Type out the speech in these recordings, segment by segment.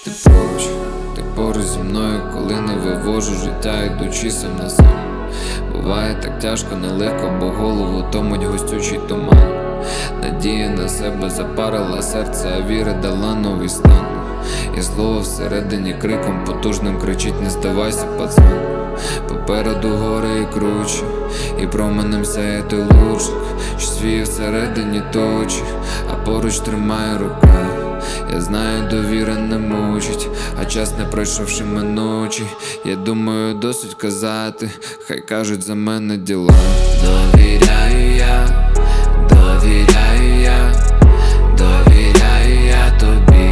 Ти поруч зі мною, коли не вивожу життя, ідучи сам на сам. Буває так тяжко, нелегко, бо голову томить густючий туман. Надія на себе запарила серце, а віра дала новий стан. І слово всередині криком потужним кричить: не здавайся, пацан. Попереду гори і круче, і променем сяє той лучик, що свіє всередині точі, а поруч тримає рука. Я знаю, довіра не мучить, а час не пройшовши минучий. Я думаю, досить казати, хай кажуть за мене діла. Довіряю я, довіряю я, довіряю я тобі.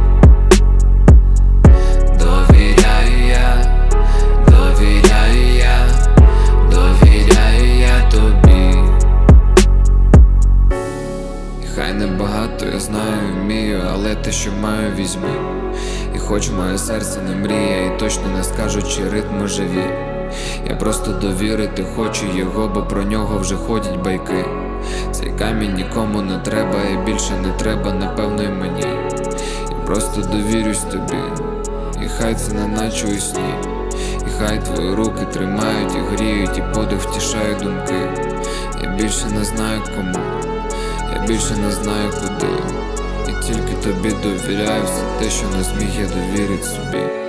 Довіряю я, довіряю я, довіряю я тобі. І хай небагато, я знаю, вмію, але те, що маю, візьми. І хоч моє серце не мріє, і точно не скажуть, чи ритми живі. Я просто довірити хочу його, бо про нього вже ходять байки. Цей камінь нікому не треба, і більше не треба, напевно, і мені. Я просто довірюсь тобі, і хай це не наче у сні. І хай твої руки тримають і гріють, і подих втішають думки. Я більше не знаю кому, я більше не знаю куди. І тільки тобі довіряю все те, що не зміг я довірити собі.